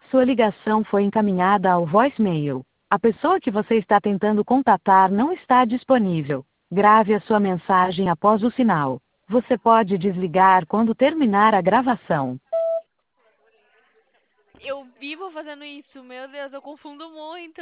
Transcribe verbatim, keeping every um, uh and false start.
Sua ligação foi encaminhada ao voicemail. A pessoa que você está tentando contatar não está disponível. Grave a sua mensagem após o sinal. Você pode desligar quando terminar a gravação. Eu vivo fazendo isso, meu Deus, eu confundo muito.